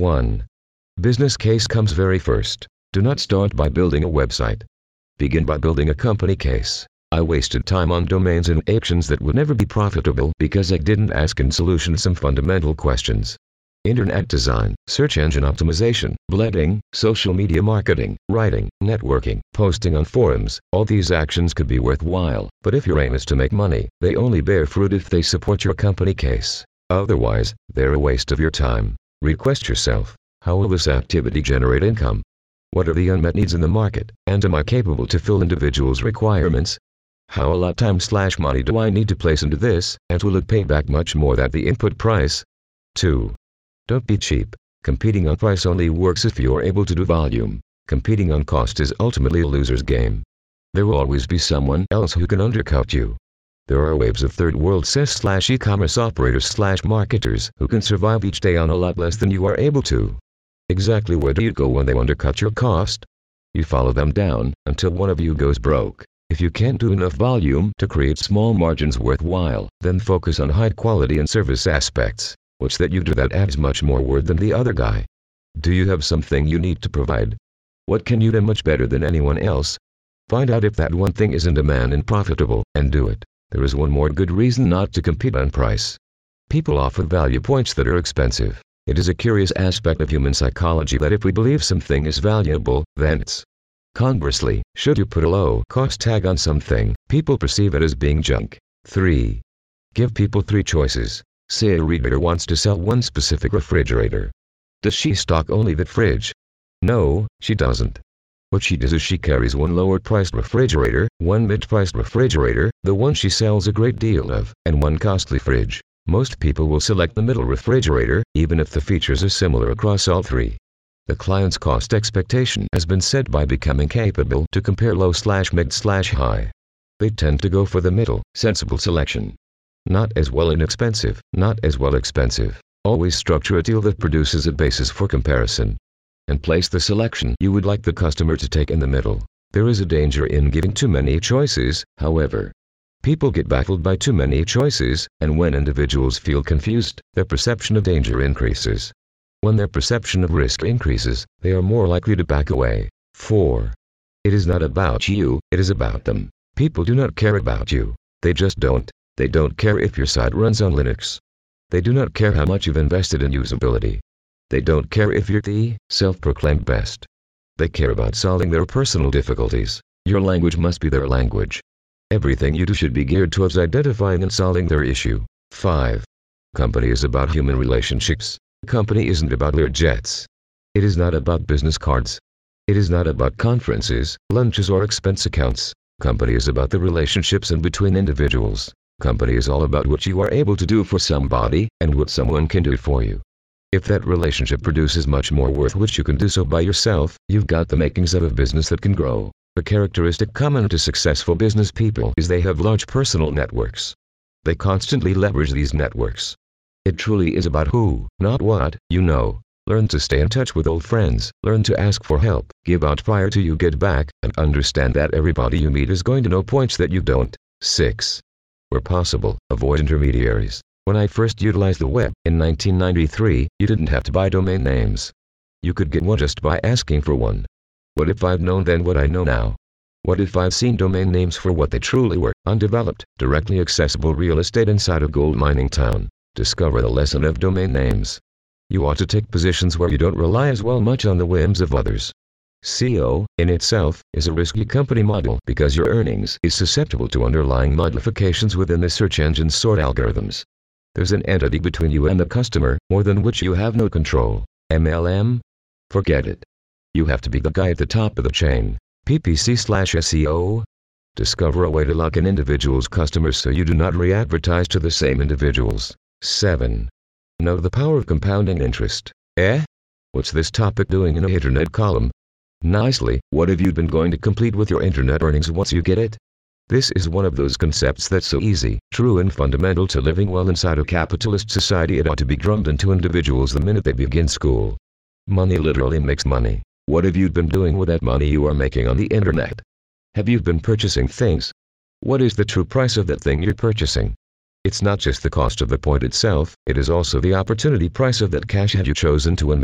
1. Business case comes very first. Do not start by building a website. Begin by building a company case. I wasted time on domains and actions that would never be profitable because I didn't ask in solution some fundamental questions. Internet design, search engine optimization, blogging, social media marketing, writing, networking, posting on forums, all these actions could be worthwhile, but if your aim is to make money, they only bear fruit if they support your company case. Otherwise, they're a waste of your time. Request yourself, how will this activity generate income? What are the unmet needs in the market, and am I capable to fill individuals' requirements? How a lot time/money do I need to place into this, and will it pay back much more than the input price? 2. Don't be cheap. Competing on price only works if you're able to do volume. Competing on cost is ultimately a loser's game. There will always be someone else who can undercut you. There are waves of third world SaaS/e-commerce operators/marketers who can survive each day on a lot less than you are able to. Exactly where do you go when they undercut your cost? You follow them down until one of you goes broke. If you can't do enough volume to create small margins worthwhile, then focus on high quality and service aspects. What's that you do that adds much more worth than the other guy? Do you have something you need to provide? What can you do much better than anyone else? Find out if that one thing is in demand and profitable, and do it. There is one more good reason not to compete on price. People offer value points that are expensive. It is a curious aspect of human psychology that if we believe something is valuable, then it's. Conversely, should you put a low cost tag on something, people perceive it as being junk. 3. Give people 3 choices. Say a retailer wants to sell one specific refrigerator. Does she stock only that fridge? No, she doesn't. What she does is she carries one lower-priced refrigerator, one mid-priced refrigerator, the one she sells a great deal of, and one costly fridge. Most people will select the middle refrigerator, even if the features are similar across all 3. The client's cost expectation has been set by becoming capable to compare low/mid/high. They tend to go for the middle, sensible selection. Not as well inexpensive, not as well expensive. Always structure a deal that produces a basis for comparison. And place the selection you would like the customer to take in the middle. There is a danger in giving too many choices, however. People get baffled by too many choices, and when individuals feel confused, their perception of danger increases. When their perception of risk increases, they are more likely to back away. 4. It is not about you, it is about them. People do not care about you. They just don't. They don't care if your site runs on Linux. They do not care how much you've invested in usability. They don't care if you're the self-proclaimed best. They care about solving their personal difficulties. Your language must be their language. Everything you do should be geared towards identifying and solving their issue. 5. Company is about human relationships. Company isn't about Learjets. It is not about business cards. It is not about conferences, lunches or expense accounts. Company is about the relationships in between individuals. Company is all about what you are able to do for somebody, and what someone can do for you. If that relationship produces much more worth which you can do so by yourself, you've got the makings of a business that can grow. The characteristic common to successful business people is they have large personal networks. They constantly leverage these networks. It truly is about who, not what, you know. Learn to stay in touch with old friends, learn to ask for help, give out prior to you get back, and understand that everybody you meet is going to know points that you don't. 6. Where possible, avoid intermediaries. When I first utilized the web, in 1993, you didn't have to buy domain names. You could get one just by asking for one. What if I'd known then what I know now? What if I'd seen domain names for what they truly were, undeveloped, directly accessible real estate inside a gold mining town? Discover the lesson of domain names. You ought to take positions where you don't rely as well much on the whims of others. SEO, in itself, is a risky company model because your earnings is susceptible to underlying modifications within the search engine sort algorithms. There's an entity between you and the customer, more than which you have no control. MLM? Forget it. You have to be the guy at the top of the chain. PPC/SEO? Discover a way to lock in individuals' customers so you do not re-advertise to the same individuals. 7. Know the power of compounding interest. What's this topic doing in an internet column? Nicely, what have you been going to complete with your internet earnings once you get it? This is one of those concepts that's so easy, true and fundamental to living well inside a capitalist society it ought to be drummed into individuals the minute they begin school. Money literally makes money. What have you been doing with that money you are making on the internet? Have you been purchasing things? What is the true price of that thing you're purchasing? It's not just the cost of the point itself, it is also the opportunity price of that cash had you chosen to invest.